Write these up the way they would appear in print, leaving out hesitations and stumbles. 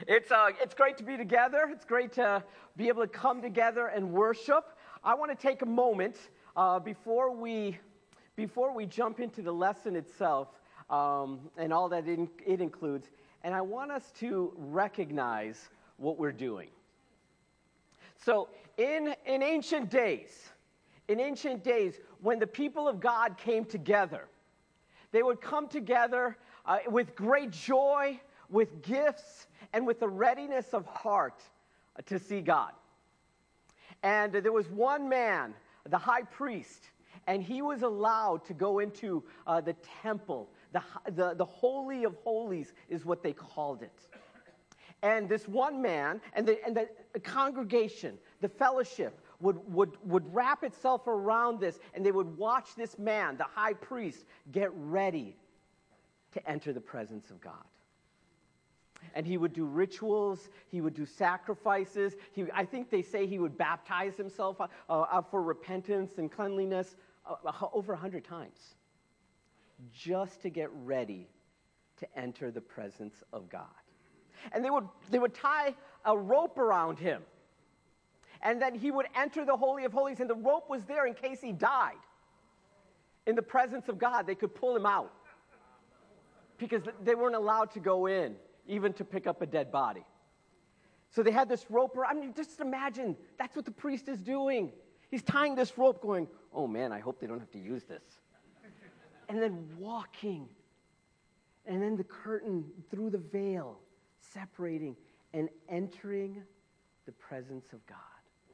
It's great to be together. It's great to be able to come together and worship. I want to take a moment before we jump into the lesson itself and all that it includes, and I want us to recognize what we're doing. So in ancient days, when the people of God came together, they would come together with great joy, with gifts, and with a readiness of heart to see God. And there was one man, the high priest, and he was allowed to go into the temple. The Holy of Holies is what they called it. And this one man, and the congregation, the fellowship, would wrap itself around this, and they would watch this man, the high priest, get ready to enter the presence of God. And he would do rituals, he would do sacrifices. I think they say he would baptize himself for repentance and cleanliness over 100 times, just to get ready to enter the presence of God. And they would tie a rope around him, and then he would enter the Holy of Holies, and the rope was there in case he died. In the presence of God, they could pull him out, because they weren't allowed to go in, even to pick up a dead body. So they had this rope around. I mean, just imagine, that's what the priest is doing. He's tying this rope going, oh man, I hope they don't have to use this. And then walking, and then the curtain through the veil, separating and entering the presence of God.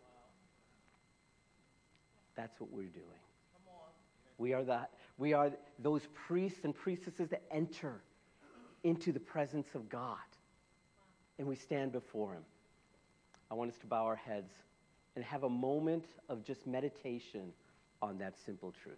That's what we're doing. We are those priests and priestesses that enter into the presence of God, and we stand before him. I want us to bow our heads and have a moment of just meditation on that simple truth.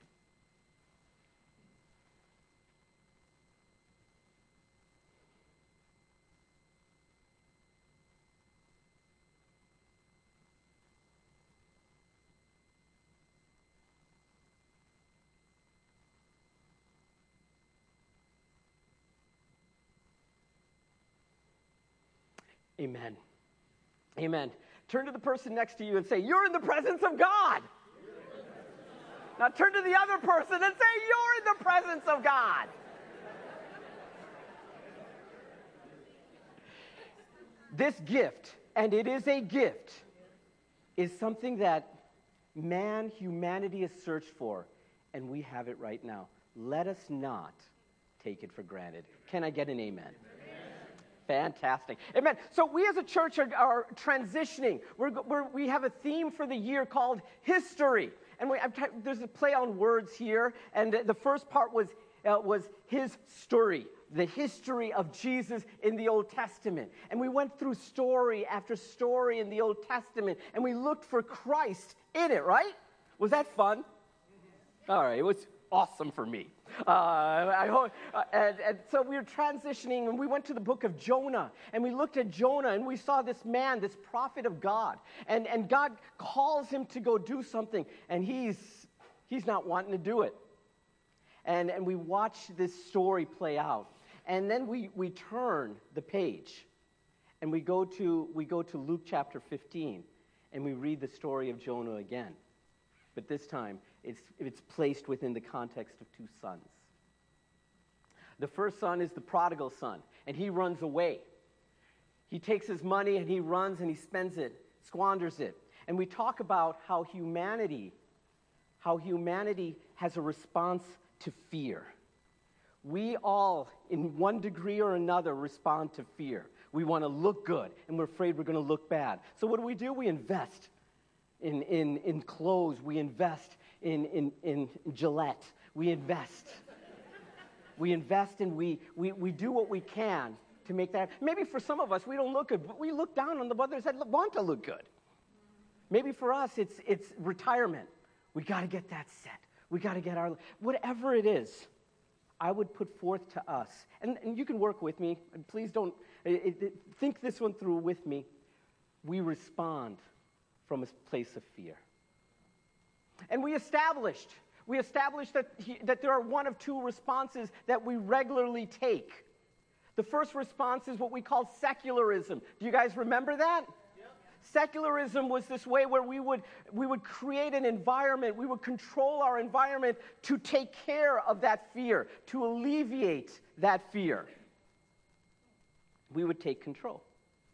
Amen. Amen. Turn to the person next to you and say, you're in the presence of God. Now turn to the other person and say, you're in the presence of God. This gift, and it is a gift, is something that humanity has searched for, and we have it right now. Let us not take it for granted. Can I get an amen? Fantastic. Amen. So we as a church are transitioning. We have a theme for the year called history. And there's a play on words here. And the first part was his story, the history of Jesus in the Old Testament. And we went through story after story in the Old Testament. And we looked for Christ in it, right? Was that fun? All right. It was awesome for me. And so we were transitioning, and we went to the book of Jonah, and we looked at Jonah, and we saw this man, this prophet of God, and God calls him to go do something, and he's not wanting to do it. And we watched this story play out, and then we turn the page, and we go to Luke chapter 15, and we read the story of Jonah again, but this time it's placed within the context of two sons. The first son is the prodigal son, and he runs away. He takes his money and he runs and he spends it, squanders it. And we talk about how humanity has a response to fear. We all, in one degree or another, respond to fear. We want to look good, and we're afraid we're going to look bad. So what do? We invest in clothes. We invest in Gillette. We invest and we do what we can to make that. Maybe for some of us, we don't look good, but we look down on the others that want to look good. Maybe for us, it's retirement. We got to get that set. We got to get whatever it is, I would put forth to us. And you can work with me. Please don't think this one through with me. We respond from a place of fear. And we established that there are one of two responses that we regularly take. The first response is what we call secularism. Do you guys remember that? Secularism was this way where we would create an environment, we would control our environment to take care of that fear, to alleviate that fear. We would take control.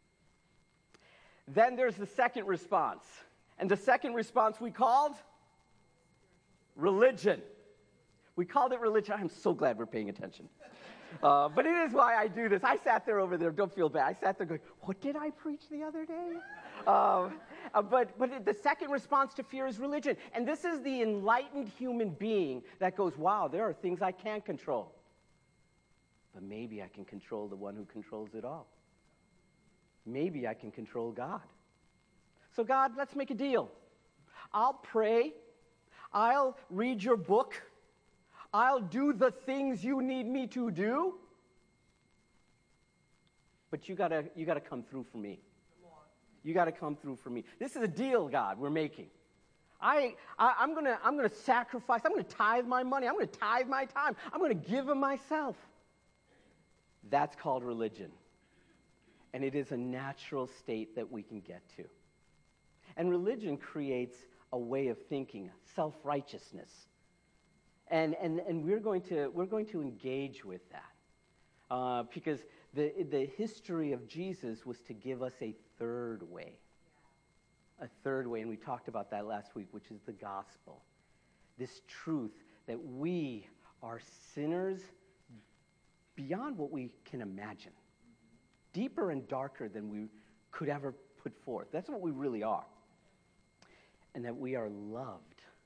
Then there's the second response. And the second response we called religion. We called it religion. I'm so glad we're paying attention. But it is why I do this. I sat there over there. Don't feel bad. I sat there going, what did I preach the other day? But the second response to fear is religion. And this is the enlightened human being that goes, wow, there are things I can't control. But maybe I can control the one who controls it all. Maybe I can control God. So God, let's make a deal. I'll pray. I'll read your book. I'll do the things you need me to do. But you gotta come through for me. You gotta come through for me. This is a deal, God, we're making. I'm gonna sacrifice. I'm gonna tithe my money. I'm gonna tithe my time. I'm gonna give of myself. That's called religion. And it is a natural state that we can get to. And religion creates a way of thinking, self-righteousness. And we're going to engage with that. Because the history of Jesus was to give us a third way. A third way, and we talked about that last week, which is the gospel. This truth that we are sinners beyond what we can imagine. Deeper and darker than we could ever put forth. That's what we really are. And that we are loved.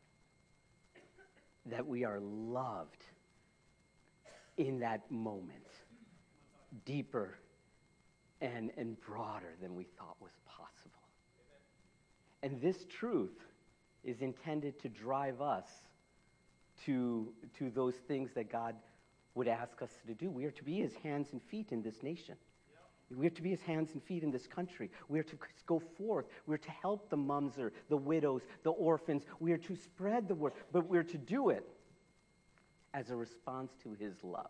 That we are loved in that moment. Deeper and broader than we thought was possible. And this truth is intended to drive us to those things that God would ask us to do. We are to be his hands and feet in this nation. We are to be his hands and feet in this country. We are to go forth. We are to help the mumser, the widows, the orphans. We are to spread the word, but we are to do it as a response to his love.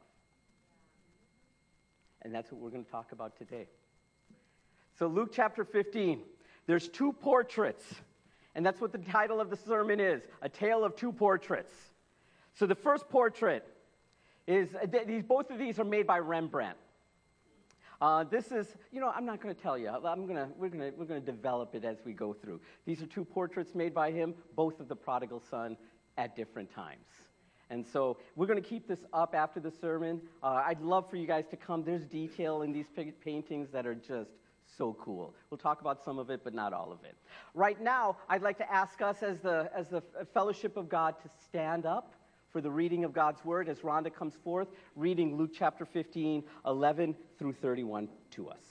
And that's what we're going to talk about today. So Luke chapter 15, there's two portraits. And that's what the title of the sermon is, A Tale of Two Portraits. So the first portrait is, both of these are made by Rembrandt. This is, I'm not going to tell you. We're going to develop it as we go through. These are two portraits made by him, both of the prodigal son at different times. And so we're going to keep this up after the sermon. I'd love for you guys to come. There's detail in these paintings that are just so cool. We'll talk about some of it, but not all of it. Right now, I'd like to ask us as the fellowship of God to stand up for the reading of God's word as Rhonda comes forth, reading Luke chapter 15, 11 through 31 to us.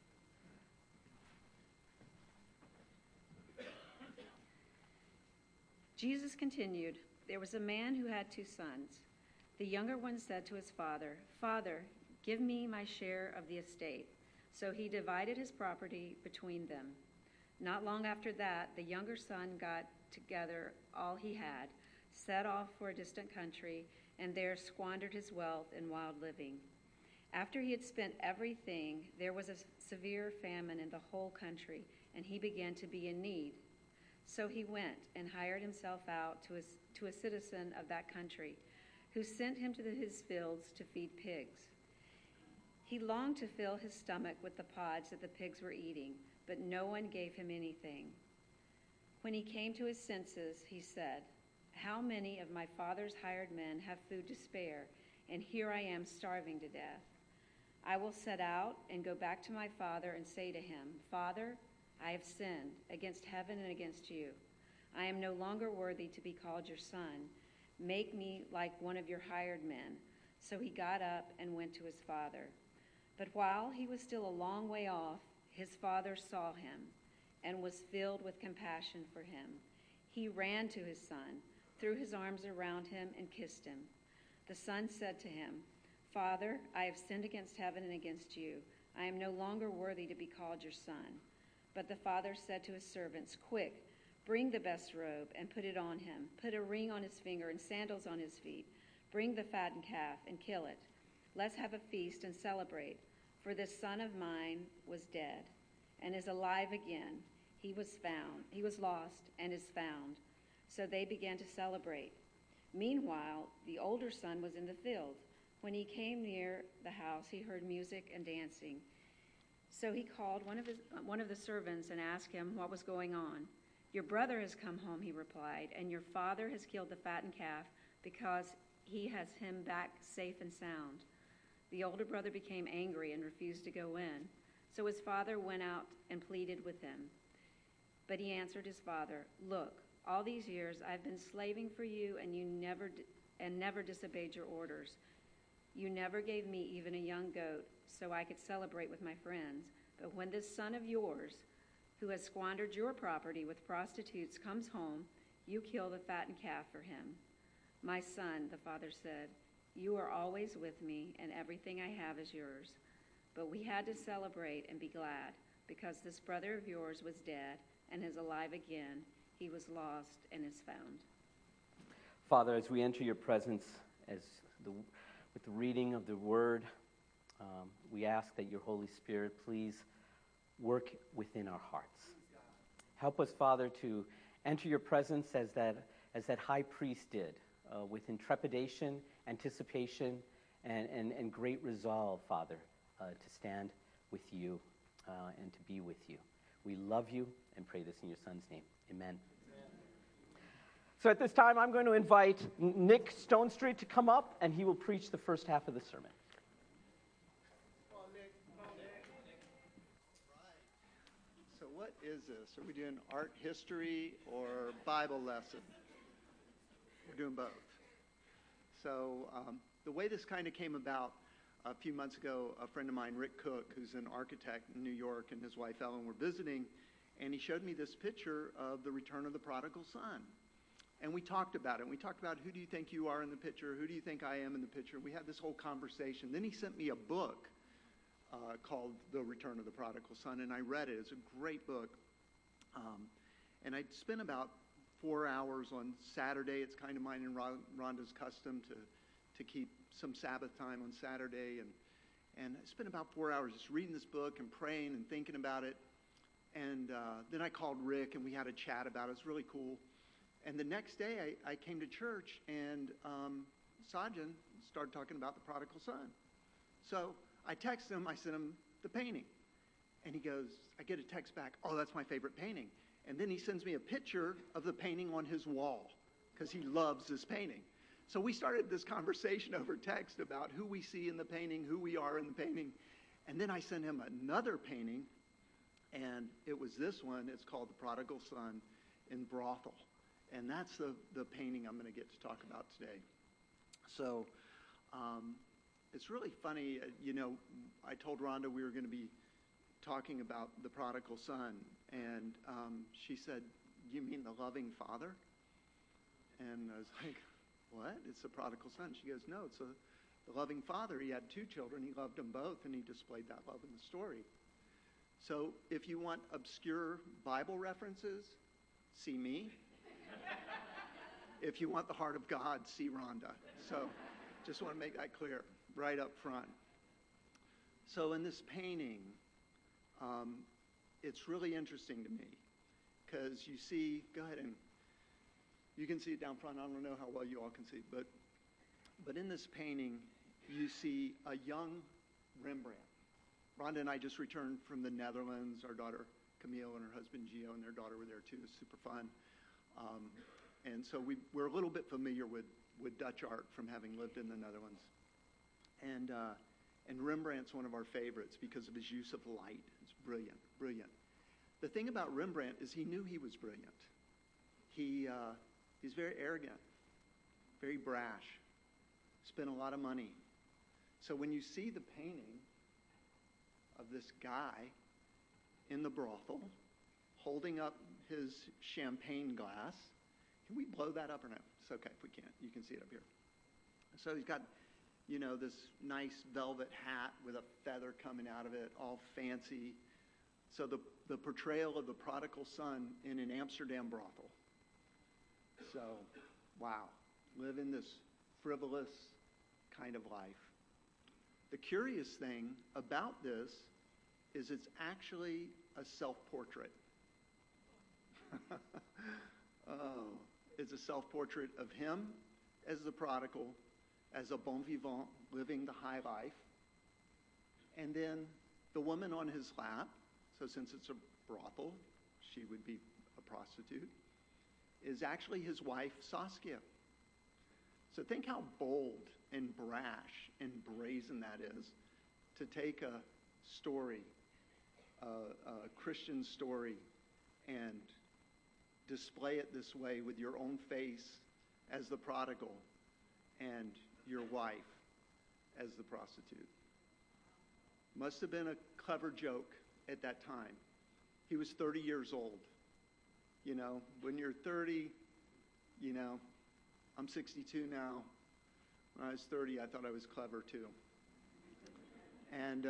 Jesus continued, "There was a man who had 2 sons. The younger one said to his father, 'Father, give me my share of the estate.' So he divided his property between them. Not long after that, the younger son got together all he had, set off for a distant country, and there squandered his wealth in wild living. After he had spent everything, there was a severe famine in the whole country, and he began to be in need. So he went and hired himself out to a citizen of that country, who sent him to his fields to feed pigs. He longed to fill his stomach with the pods that the pigs were eating, but no one gave him anything. When he came to his senses, he said, 'How many of my father's hired men have food to spare, and here I am starving to death? I will set out and go back to my father and say to him, Father, I have sinned against heaven and against you. I am no longer worthy to be called your son. Make me like one of your hired men.' So he got up and went to his father. But while he was still a long way off, his father saw him and was filled with compassion for him. He ran to his son, threw his arms around him, and kissed him. The son said to him, 'Father, I have sinned against heaven and against you. I am no longer worthy to be called your son.' But the father said to his servants, 'Quick, bring the best robe and put it on him. Put a ring on his finger and sandals on his feet. Bring the fattened calf and kill it. Let's have a feast and celebrate. For this son of mine was dead and is alive again. He was lost and is found. So they began to celebrate. Meanwhile, the older son was in the field. When he came near the house, he heard music and dancing. So he called one of the servants and asked him what was going on. Your brother has come home, he replied, and your father has killed the fattened calf because he has him back safe and sound. The older brother became angry and refused to go in. So his father went out and pleaded with him. But he answered his father, Look, all these years I've been slaving for you, and you never disobeyed your orders. You never gave me even a young goat so I could celebrate with my friends. But when this son of yours, who has squandered your property with prostitutes, comes home, you kill the fattened calf for him. My son, the father said, you are always with me, and everything I have is yours. But we had to celebrate and be glad, because this brother of yours was dead and is alive again. He was lost and is found. Father, as we enter your presence, with the reading of the word, we ask that your Holy Spirit please work within our hearts. Help us, Father, to enter your presence as that high priest did, with intrepidation, anticipation, and great resolve, Father, to stand with you and to be with you. We love you and pray this in your Son's name. Amen. So at this time, I'm going to invite Nick Stonestreet to come up, and he will preach the first half of the sermon. Come on, Nick. Right. So what is this? Are we doing art history or Bible lesson? We're doing both. So the way this kind of came about, a few months ago, a friend of mine, Rick Cook, who's an architect in New York, and his wife Ellen were visiting, and he showed me this picture of the return of the prodigal son. And we talked about it. And we talked about, who do you think you are in the picture? Who do you think I am in the picture? We had this whole conversation. Then he sent me a book called The Return of the Prodigal Son, and I read it. It's a great book. And I spent about 4 hours on Saturday. It's kind of mine and Rhonda's custom to keep some Sabbath time on Saturday. And I spent about 4 hours just reading this book and praying and thinking about it. And then I called Rick, and we had a chat about it. It was really cool. And the next day, I came to church, and Sajjan started talking about the prodigal son. So I texted him. I sent him the painting. And he goes, I get a text back, oh, that's my favorite painting. And then he sends me a picture of the painting on his wall because he loves this painting. So we started this conversation over text about who we see in the painting, who we are in the painting. And then I sent him another painting, and it was this one. It's called The Prodigal Son in Brothel. And that's the painting I'm going to get to talk about today. So it's really funny. I told Rhonda we were going to be talking about the prodigal son. And she said, you mean the loving father? And I was like, what? It's the prodigal son. She goes, no, it's the loving father. He had 2 children. He loved them both, and he displayed that love in the story. So if you want obscure Bible references, see me. If you want the heart of God, see Rhonda. So just want to make that clear right up front. So in this painting, it's really interesting to me because you see, go ahead and you can see it down front. I don't know how well you all can see, but in this painting, you see a young Rembrandt. Rhonda and I just returned from the Netherlands. Our daughter Camille and her husband Gio and their daughter were there too. It was super fun. And so we're a little bit familiar with Dutch art from having lived in the Netherlands. And Rembrandt's one of our favorites because of his use of light. It's brilliant, brilliant. The thing about Rembrandt is he knew he was brilliant. He's very arrogant, very brash, spent a lot of money. So when you see the painting of this guy in the brothel holding up his champagne glass, can we blow that up or no? It's okay if we can't. You can see it up here. So he's got, this nice velvet hat with a feather coming out of it, all fancy. So the portrayal of the prodigal son in an Amsterdam brothel. So, wow, living this frivolous kind of life. The curious thing about this is it's actually a self-portrait. Oh, it's a self-portrait of him as the prodigal, as a bon vivant, living the high life. And then the woman on his lap, so since it's a brothel, she would be a prostitute, is actually his wife, Saskia. So think how bold and brash and brazen that is to take a story, a Christian story, and display it this way with your own face as the prodigal and your wife as the prostitute. Must have been a clever joke at that time. He was 30 years old. You know, when you're 30, you know, I'm 62 now. When I was 30, I thought I was clever too. And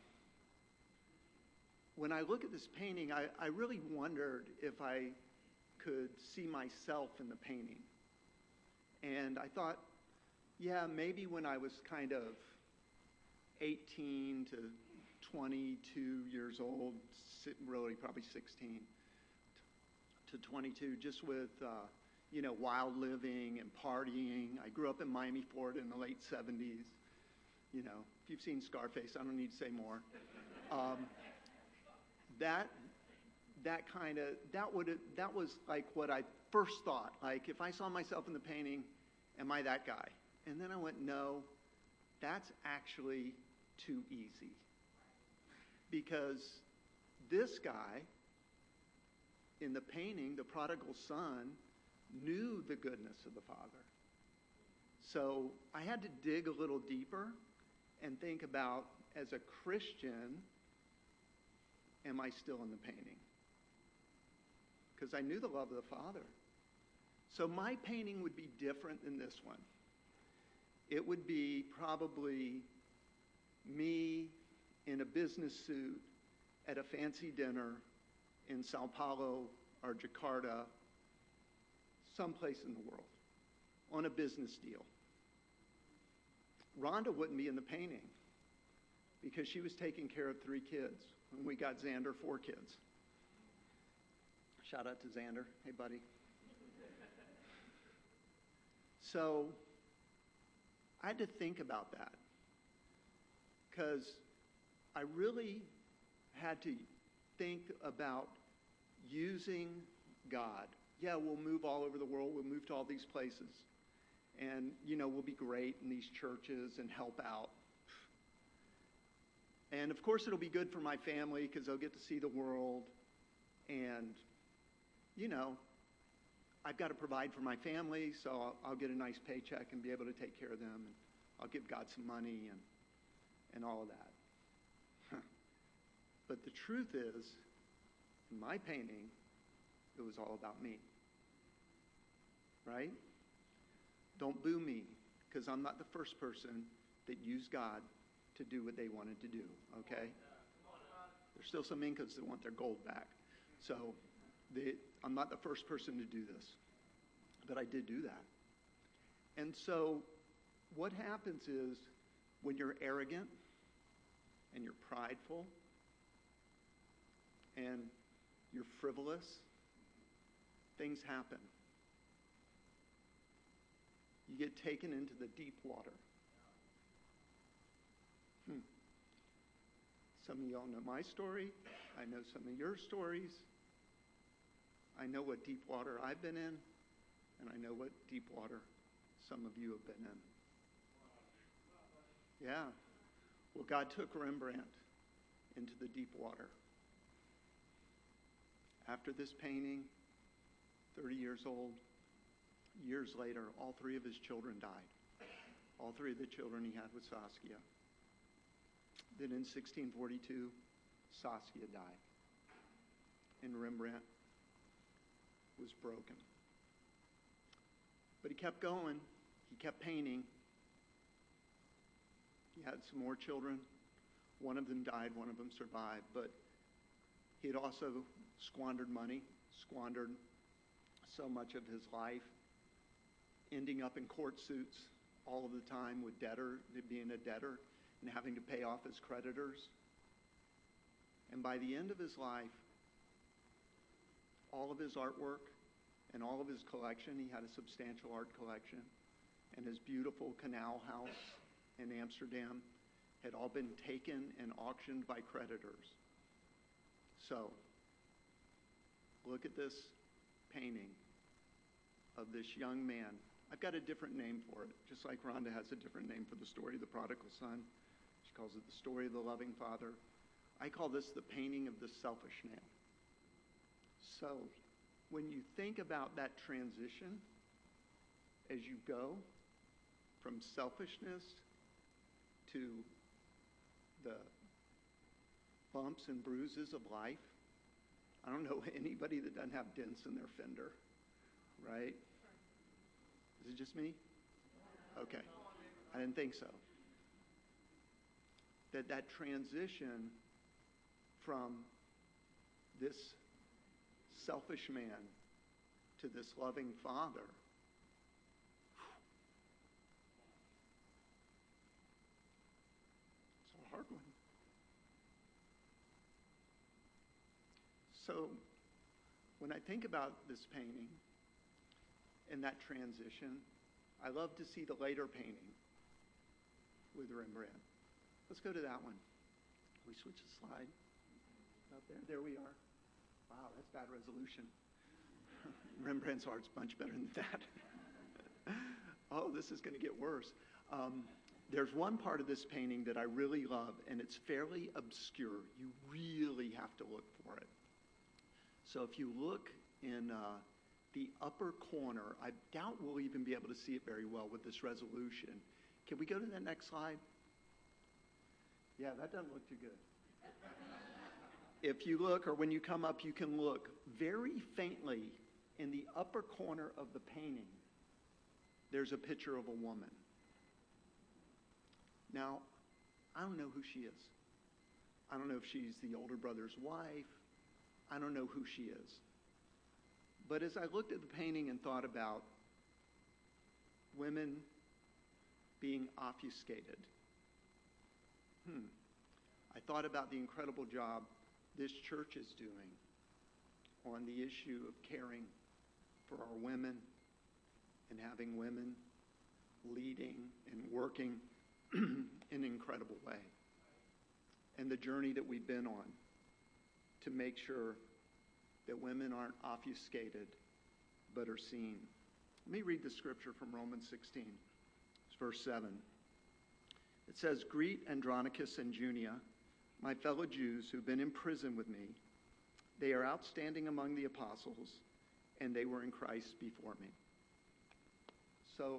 when I look at this painting, I really wondered if I could see myself in the painting. And I thought, yeah, maybe when I was kind of 18 to 22 years old, really probably 16 to 22, just with, you know, wild living and partying. I grew up in Miami, Florida in the late 70s. You know, if you've seen Scarface, I don't need to say more. That was like what I first thought. Like, if I saw myself in the painting, am I that guy? And then I went, no, that's actually too easy. Because this guy in the painting, the prodigal son, knew the goodness of the Father. So I had to dig a little deeper and think about, as a Christian, am I still in the painting? Because I knew the love of the Father. So my painting would be different than this one. It would be probably me in a business suit at a fancy dinner in Sao Paulo or Jakarta, someplace in the world, on a business deal. Rhonda wouldn't be in the painting because she was taking care of 3 kids. And we got Xander 4 kids. Shout out to Xander. Hey, buddy. So I had to think about that because I really had to think about using God. Yeah, we'll move all over the world. We'll move to all these places. And, you know, we'll be great in these churches and help out. And, of course, it'll be good for my family because they'll get to see the world. And, you know, I've got to provide for my family, so I'll get a nice paycheck and be able to take care of them. And I'll give God some money and all of that. But the truth is, in my painting, it was all about me. Right? Don't boo me, because I'm not the first person that used God to do what they wanted to do, okay? There's still some Incas that want their gold back. So I'm not the first person to do this, but I did do that. And so what happens is when you're arrogant and you're prideful and you're frivolous, things happen. You get taken into the deep water. Some of y'all know my story. I know some of your stories. I know what deep water I've been in, and I know what deep water some of you have been in. Yeah. Well, God took Rembrandt into the deep water. After this painting, 30 years old, years later, all 3 of his children died. All 3 of the children he had with Saskia. Then in 1642, Saskia died. And Rembrandt was broken. But he kept going. He kept painting. He had some more children. One of them died, one of them survived. But he had also squandered money, squandered so much of his life, ending up in court suits all of the time with being a debtor. and having to pay off his creditors. And by the end of his life, all of his artwork and all of his collection, he had a substantial art collection, and his beautiful canal house in Amsterdam had all been taken and auctioned by creditors. So, look at this painting of this young man. I've got a different name for it, just like Rhonda has a different name for the story of the prodigal son. She calls it the story of the loving father. I call this the painting of the selfish man. So, when you think about that transition, as you go from selfishness to the bumps and bruises of life, I don't know anybody that doesn't have dents in their fender, right? Is it just me? Okay. I didn't think so. That transition from this selfish man to this loving father, it's a hard one. So when I think about this painting and that transition, I love to see the later painting with Rembrandt. Let's go to that one. Can we switch the slide? Up there? There we are. Wow, that's bad resolution. Rembrandt's art's much better than that. Oh, this is going to get worse. There's one part of this painting that I really love, and it's fairly obscure. You really have to look for it. So if you look in the upper corner, I doubt we'll even be able to see it very well with this resolution. Can we go to the next slide? Yeah, that doesn't look too good. If you look, or when you come up, you can look very faintly in the upper corner of the painting. There's a picture of a woman. Now, I don't know who she is. I don't know if she's the older brother's wife. I don't know who she is. But as I looked at the painting and thought about women being obfuscated, I thought about the incredible job this church is doing on the issue of caring for our women and having women leading and working in an incredible way. And the journey that we've been on to make sure that women aren't obfuscated but are seen. Let me read the scripture from Romans 16. It's verse 7. It says, "Greet Andronicus and Junia, my fellow Jews who've been in prison with me. They are outstanding among the apostles, and they were in Christ before me." So,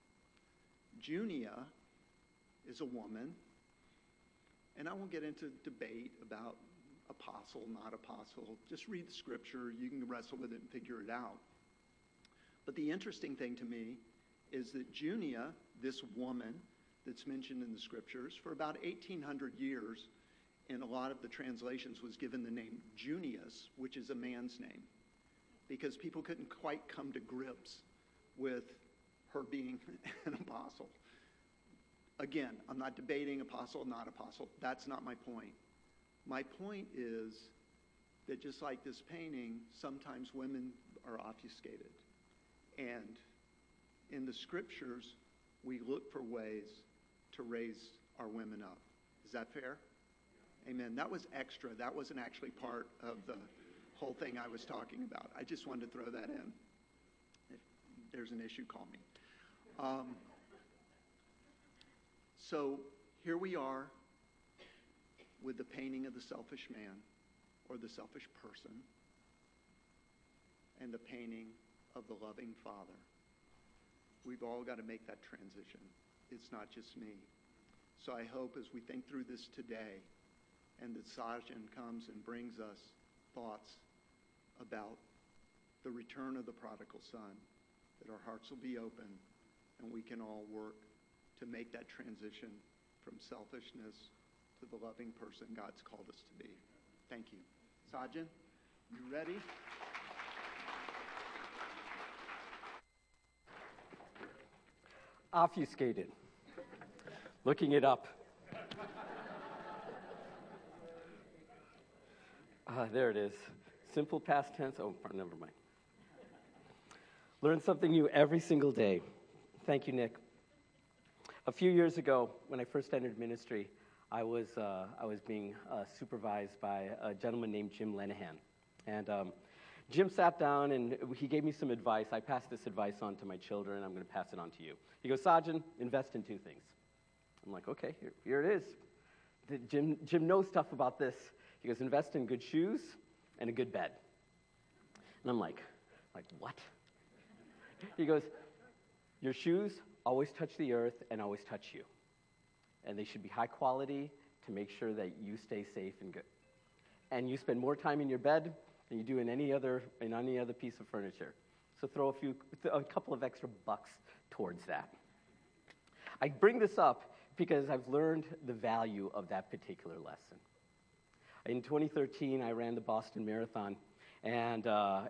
Junia is a woman, and I won't get into debate about apostle, not apostle. Just read the scripture. You can wrestle with it and figure it out. But the interesting thing to me is that Junia, this woman that's mentioned in the scriptures, for about 1,800 years, in a lot of the translations, was given the name Junius, which is a man's name, because people couldn't quite come to grips with her being an apostle. Again, I'm not debating apostle, not apostle. That's not my point. My point is that just like this painting, sometimes women are obfuscated. And in the scriptures, we look for ways to raise our women up. Is that fair? Amen. That was extra. That wasn't actually part of the whole thing I was talking about. I just wanted to throw that in. If there's an issue, call me. So here we are with the painting of the selfish man or the selfish person and the painting of the loving father. We've all got to make that transition. It's not just me. So I hope as we think through this today and that Sajan comes and brings us thoughts about the return of the prodigal son, that our hearts will be open and we can all work to make that transition from selfishness to the loving person God's called us to be. Thank you. Sajan, you ready? Obfuscated. Looking it up. There it is. Simple past tense. Oh, never mind. Learn something new every single day. Thank you, Nick. A few years ago, when I first entered ministry, I was being supervised by a gentleman named Jim Lenahan. And Jim sat down and he gave me some advice. I passed this advice on to my children, and I'm going to pass it on to you. He goes, Sajin, invest in two things. I'm like, okay, here it is. Jim knows stuff about this. He goes, invest in good shoes and a good bed. And I'm like, what? He goes, your shoes always touch the earth and always touch you. And they should be high quality to make sure that you stay safe and good. And you spend more time in your bed than you do in any other piece of furniture. So throw a couple of extra bucks towards that. I bring this up because I've learned the value of that particular lesson. In 2013, I ran the Boston Marathon, and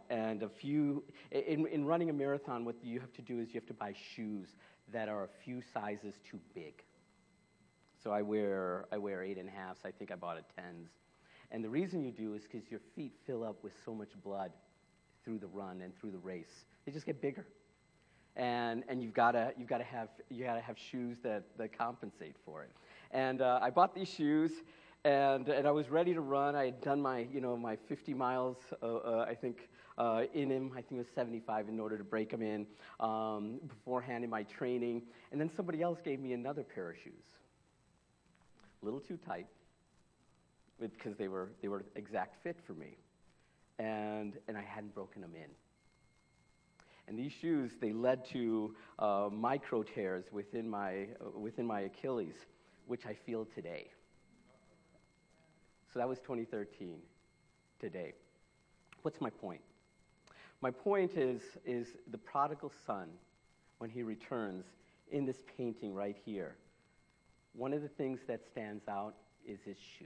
in running a marathon, what you have to do is you have to buy shoes that are a few sizes too big. So I wear 8.5s. I think I bought a 10s. And the reason you do is because your feet fill up with so much blood through the run and through the race. They just get bigger. And you've got to have shoes that compensate for it. And I bought these shoes, and I was ready to run. I had done my 50 miles, I think, in him. I think it was 75 in order to break them in beforehand in my training. And then somebody else gave me another pair of shoes. A little too tight, because they were exact fit for me. And I hadn't broken them in. And these shoes, they led to micro tears within my Achilles, which I feel today. So that was 2013, today. What's my point? My point is the prodigal son, when he returns in this painting right here, one of the things that stands out is his shoes.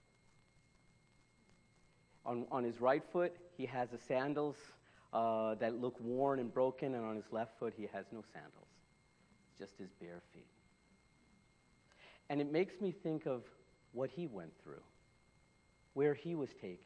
On his right foot, he has the sandals that look worn and broken, and on his left foot, he has no sandals. It's just his bare feet. And it makes me think of what he went through, where he was taken.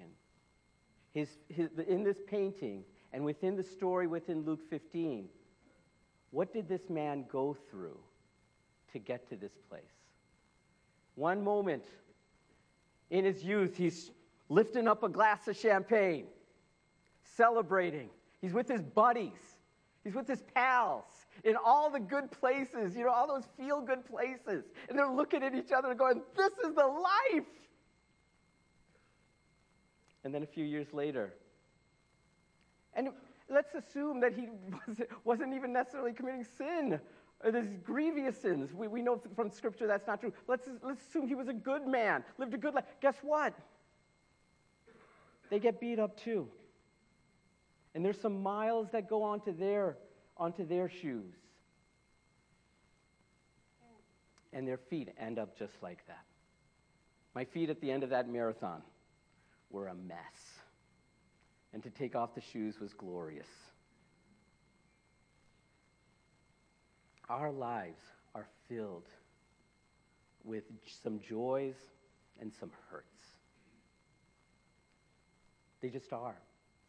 In this painting, and within the story within Luke 15, what did this man go through to get to this place? One moment in his youth, he's lifting up a glass of champagne, celebrating. He's with his buddies. He's with his pals in all the good places, all those feel-good places. And they're looking at each other and going, this is the life. And then a few years later, and let's assume that he wasn't even necessarily committing sin, or these grievous sins. We know from Scripture that's not true. Let's assume he was a good man, lived a good life. Guess what? They get beat up too. And there's some miles that go onto their shoes. And their feet end up just like that. My feet at the end of that marathon were a mess. And to take off the shoes was glorious. Our lives are filled with some joys and some hurts. They just are.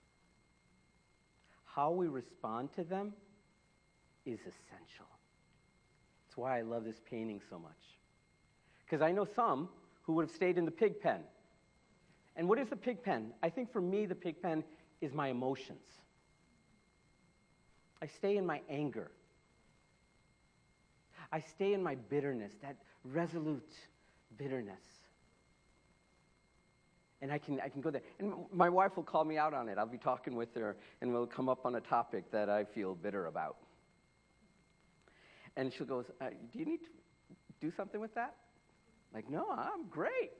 How we respond to them is essential. That's why I love this painting so much. Because I know some who would have stayed in the pig pen. And what is the pig pen? I think for me, the pig pen is my emotions. I stay in my anger. I stay in my bitterness, that resolute bitterness. And I can go there. And my wife will call me out on it. I'll be talking with her, and we'll come up on a topic that I feel bitter about. And she'll go, do you need to do something with that? Like, no, I'm great.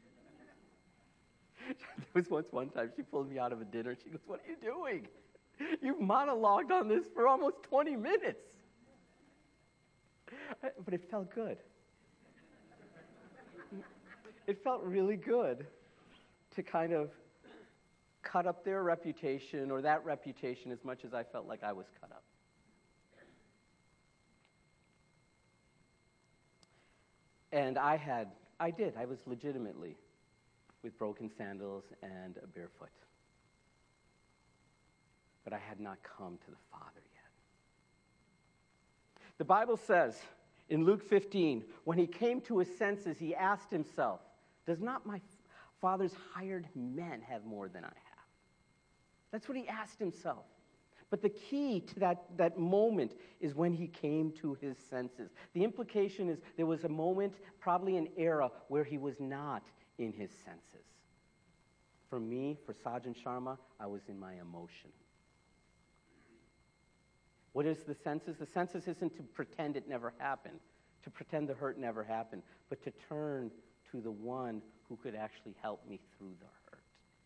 There was one time she pulled me out of a dinner. She goes, what are you doing? You've monologued on this for almost 20 minutes. But it felt good. It felt really good to kind of cut up their reputation or that reputation as much as I felt like I was cut up. And I was legitimately with broken sandals and a bare foot. But I had not come to the Father yet. The Bible says in Luke 15, when he came to his senses, he asked himself, does not my Father's hired men have more than I have? That's what he asked himself. But the key to that moment is when he came to his senses. The implication is there was a moment, probably an era, where he was not in his senses. For me, for Sajjan Sharma, I was in my emotion. What is the senses? The senses isn't to pretend it never happened, to pretend the hurt never happened, but to turn to the one who could actually help me through the hurt.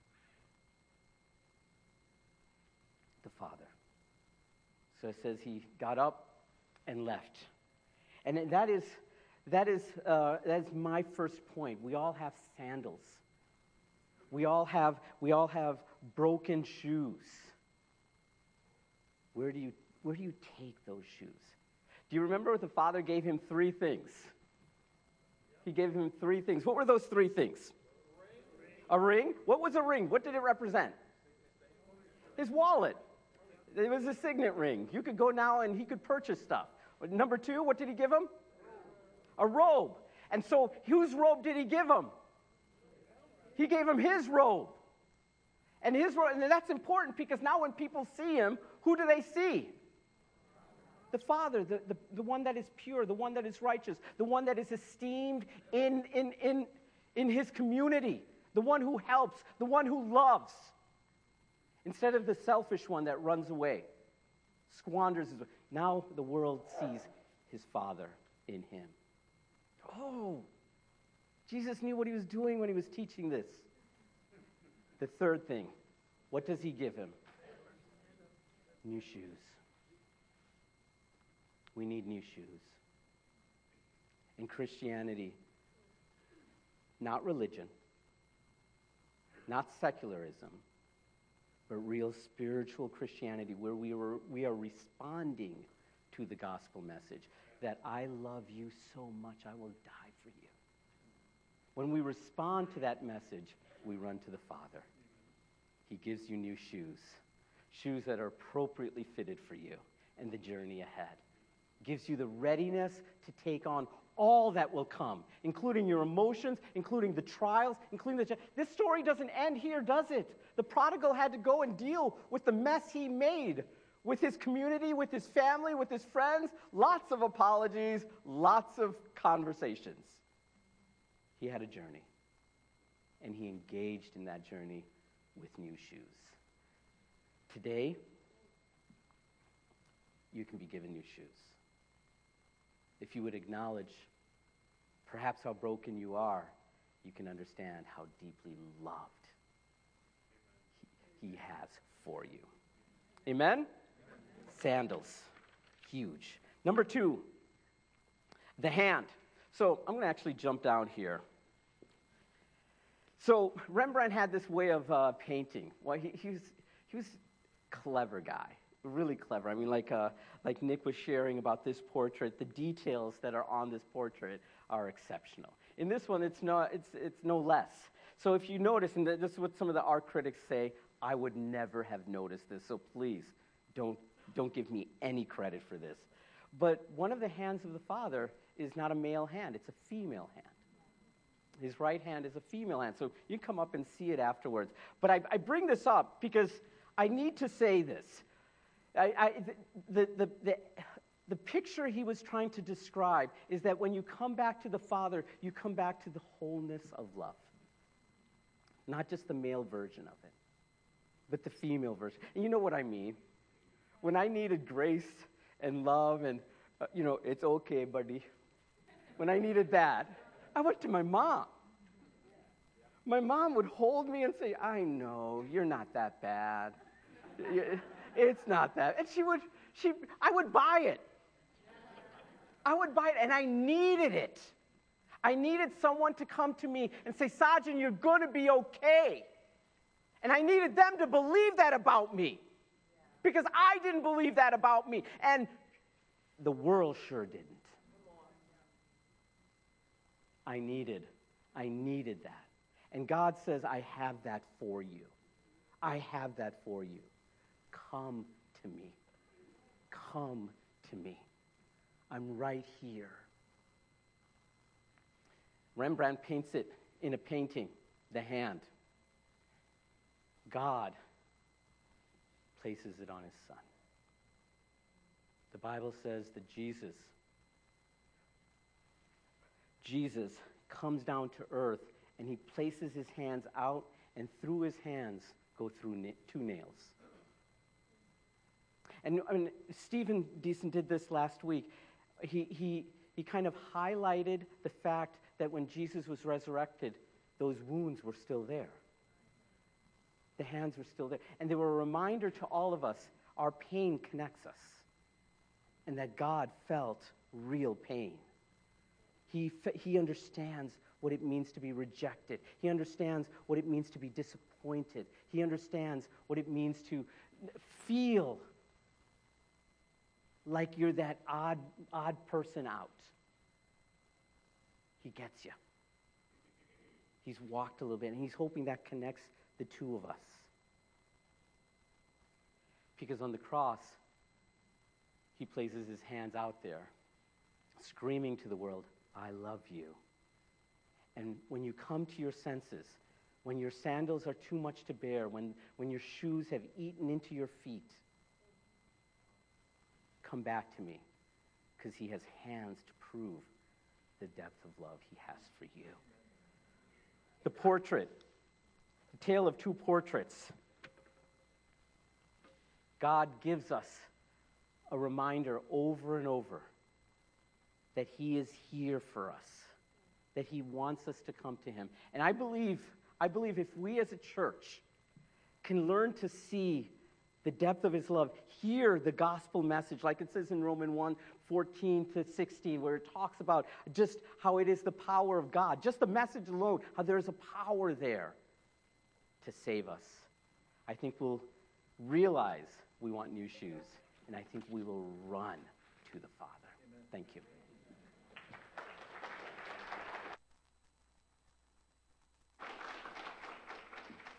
The Father. So it says he got up and left. And that is my first point. We all have sandals. We all have broken shoes. Where do you take those shoes? Do you remember the Father gave him 3 things? He gave him 3 things. What were those 3 things? A ring. What was a ring? What did it represent? His wallet. It was a signet ring. You could go now and he could purchase stuff. Number 2, what did he give him? A robe. And so whose robe did he give him? He gave him his robe. And that's important because now when people see him, who do they see? The Father, the one that is pure, the one that is righteous, the one that is esteemed in his community, the one who helps, the one who loves. Instead of the selfish one that runs away, squanders his way. Now the world sees his Father in him. Oh, Jesus knew what he was doing when he was teaching this. The 3rd thing, what does he give him? New shoes. We need new shoes. In Christianity, not religion, not secularism, but real spiritual Christianity where we are responding to the gospel message that I love you so much I will die for you. When we respond to that message, we run to the Father. He gives you new shoes, shoes that are appropriately fitted for you and the journey ahead. Gives you the readiness to take on all that will come, including your emotions, including the trials, including This story doesn't end here, does it? The prodigal had to go and deal with the mess he made with his community, with his family, with his friends, lots of apologies, lots of conversations. He had a journey, and he engaged in that journey with new shoes. Today, you can be given new shoes. If you would acknowledge perhaps how broken you are, you can understand how deeply loved he has for you. Amen? Sandals. Huge. Number 2, the hand. So I'm going to actually jump down here. So Rembrandt had this way of painting. Well, he was a clever guy. Really clever. I mean, like Nick was sharing about this portrait, the details that are on this portrait are exceptional. In this one, it's no less. So if you notice, and this is what some of the art critics say, I would never have noticed this. So please, don't give me any credit for this. But one of the hands of the Father is not a male hand; it's a female hand. His right hand is a female hand. So you can come up and see it afterwards. But I bring this up because I need to say this. The picture he was trying to describe is that when you come back to the Father, you come back to the wholeness of love. Not just the male version of it, but the female version. And you know what I mean? When I needed grace and love and, it's okay, buddy. When I needed that, I went to my mom. My mom would hold me and say, I know, you're not that bad. It's not that. And I would buy it. And I needed it. I needed someone to come to me and say, Sajjan, you're going to be okay. And I needed them to believe that about me. Because I didn't believe that about me. And the world sure didn't. I needed that. And God says, I have that for you. I have that for you. Come to me. Come to me. I'm right here. Rembrandt paints it in a painting, the hand. God places it on his Son. The Bible says that Jesus comes down to earth and he places his hands out, and through his hands go through two nails. And Stephen Deason did this last week. He kind of highlighted the fact that when Jesus was resurrected, those wounds were still there. The hands were still there. And they were a reminder to all of us, our pain connects us. And that God felt real pain. He understands what it means to be rejected. He understands what it means to be disappointed. He understands what it means to feel like you're that odd person out. He gets you. He's walked a little bit, and he's hoping that connects the two of us. Because on the cross, he places his hands out there, screaming to the world, I love you. And when you come to your senses, when your sandals are too much to bear, when your shoes have eaten into your feet, come back to me, because he has hands to prove the depth of love he has for you. The portrait, the tale of two portraits. God gives us a reminder over and over that he is here for us, that he wants us to come to him. And I believe if we as a church can learn to see the depth of his love, hear the gospel message, like it says in Romans 1:14-16, where it talks about just how it is the power of God, just the message alone, how there's a power there to save us. I think we'll realize we want new shoes, and I think we will run to the Father. Amen. Thank you.